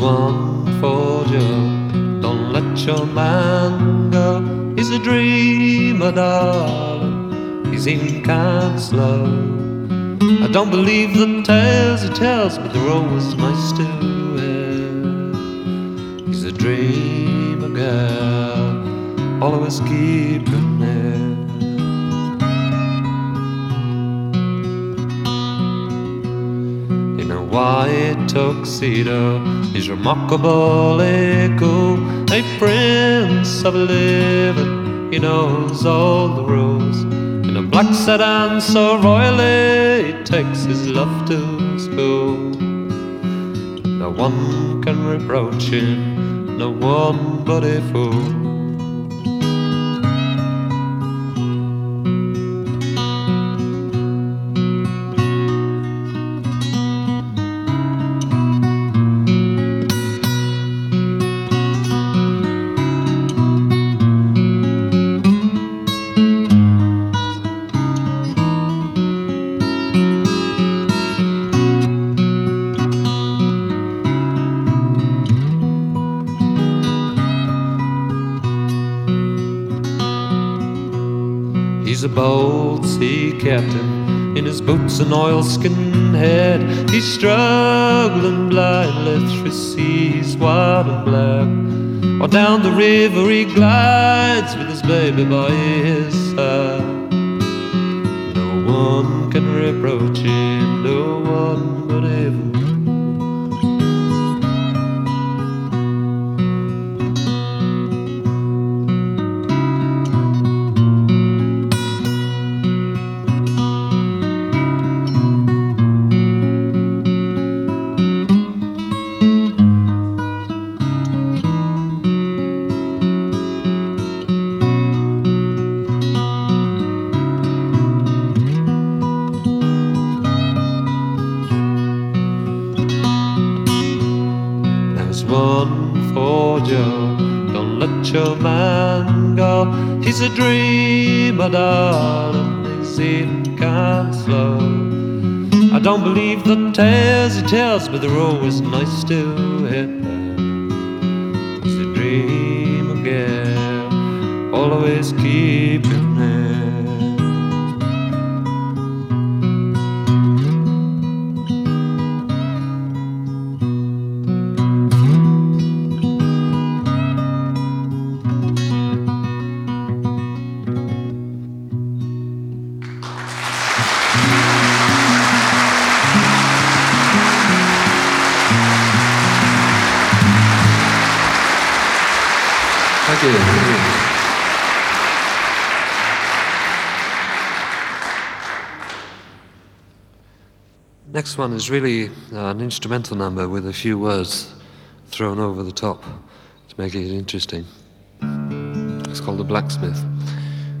one for Joe. Don't let your man go. He's a dreamer, darling. He's even kind of slow. I don't believe the tales he tells, but they're always nice to hear. He's a dreamer, girl. Always keep him near. In a white tuxedo, he's remarkably cool. A prince of living, he knows all the rules. In a black sedan so royally, he takes his love to school. No one can reproach him, no one but a fool. He's a bold sea captain in his boots and oilskin head. He's struggling blindly through seas wide and black, while down the river he glides with his baby by his side. No one can reproach him, no one but him. One for Joe, don't let your man go. He's a dreamer, darling, he's even kind of slow. I don't believe the tales he tells, but they're always nice to hear. He's a dreamer, girl, always keep him there. Thank you. Next one is really an instrumental number with a few words thrown over the top to make it interesting. It's called The Blacksmith.